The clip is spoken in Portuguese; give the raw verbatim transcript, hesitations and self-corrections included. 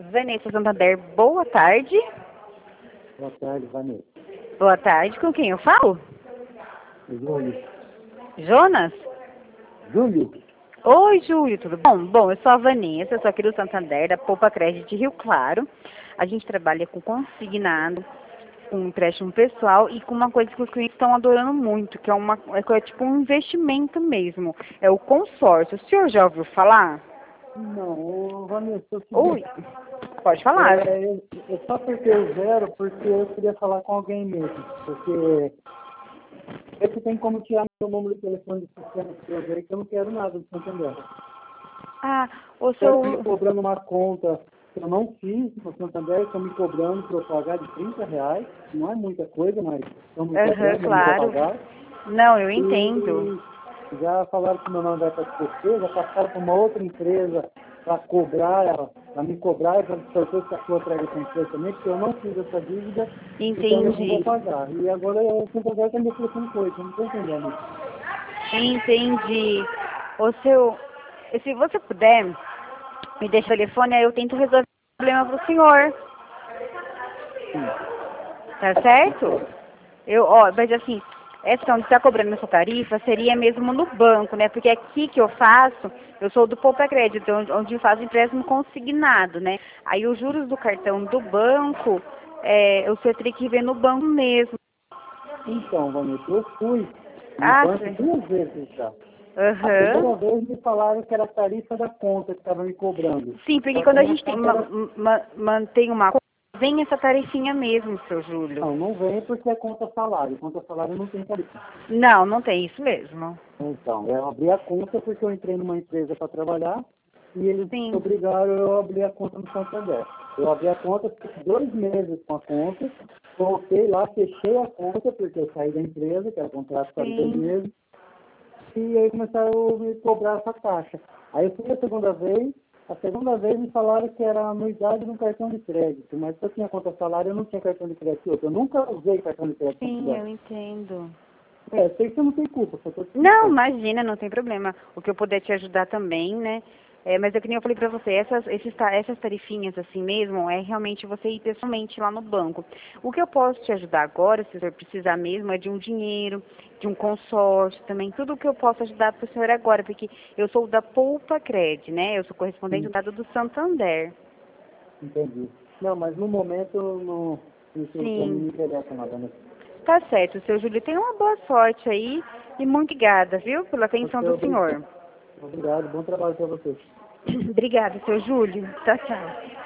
Vanessa Santander, boa tarde. Boa tarde, Vanessa. Boa tarde, com quem eu falo? Júlio. Jonas? Júlio? Oi, Júlio, tudo bom? Bom, eu sou a Vanessa, eu sou aqui do Santander, da Poupa Crédito de Rio Claro. A gente trabalha com consignado, com empréstimo pessoal e com uma coisa que os clientes estão adorando muito, que é, uma, é tipo um investimento mesmo, é o consórcio. O senhor já ouviu falar? Não, Vanessa, eu Oi, queria... pode falar. É, eu, eu só apertei o zero porque eu queria falar com alguém mesmo. Porque você tem como tirar meu número de telefone do sistema que eu ver, que eu não quero nada do Santander. Ah, o Estão me seu... cobrando uma conta que eu não fiz no Santander, estão me cobrando para eu pagar de trinta reais. Não é muita coisa, mas estão me Aham, cobrando, eu não vou claro. pagar. Não, eu entendo. E já falaram que meu nome vai para esquecer, já passaram para uma outra empresa para cobrar, para me cobrar, para sorteio que a sua traga essa empresa também, porque eu não fiz essa dívida, então eu não vou Entendi. pagar. E agora eu sempre agora está me oferecendo coisa, eu não estou entendendo isso. Entendi. O seu... Se você puder, me deixa o telefone, aí eu tento resolver o problema pro senhor. Sim. Tá certo? Eu, ó, mas assim, essa questão de estar cobrando essa tarifa seria mesmo no banco, né? Porque aqui que eu faço, eu sou do Poupa Crédito, onde, onde eu faço empréstimo consignado, né? Aí os juros do cartão do banco, é, o senhor teria que ver no banco mesmo. Então, Vanessa, eu fui no Ah, banco sim. duas vezes já. A Aham. primeira vez me falaram que era a tarifa da conta que estava me cobrando. Sim, porque Só que quando a minha gente tem conta uma, era... uma- mantém uma conta, vem essa tarifinha mesmo, seu Júlio. Não, não vem porque é conta salário. Conta salário não tem tarifa. Não, não tem isso mesmo. Então, eu abri a conta porque eu entrei numa empresa para trabalhar e eles Sim. obrigaram eu a abrir a conta no Santander. Eu abri a conta, fiquei dois meses com a conta, voltei lá, fechei a conta porque eu saí da empresa, que era contrato para dois Sim. meses, e aí começaram a me cobrar essa taxa. Aí eu fui a segunda vez, a segunda vez me falaram que era a anuidade de um cartão de crédito, mas se eu tinha conta salário, eu não tinha cartão de crédito. Eu nunca usei cartão de crédito no Sim, Santander. eu entendo. É, sei que você não tem culpa, só tô te Não, explicando. imagina, não tem problema. O que eu puder te ajudar também, né? É, mas é que nem eu falei pra você, essas, esses, ta- essas tarifinhas assim mesmo, é realmente você ir pessoalmente lá no banco. O que eu posso te ajudar agora, se o senhor precisar mesmo, é de um dinheiro, de um consórcio também, tudo o que eu posso ajudar pro senhor agora, porque eu sou da Poupa Cred, né? Eu sou correspondente do dado do Santander. Entendi. Não, mas no momento não, isso pra mim não Sim, interessa nada, né? tá certo, seu Júlio. Tenha uma boa sorte aí e muito obrigada, viu, pela atenção Você, do obrigado. senhor. Obrigado, bom trabalho para você. Obrigada, seu Júlio. Tchau, tchau.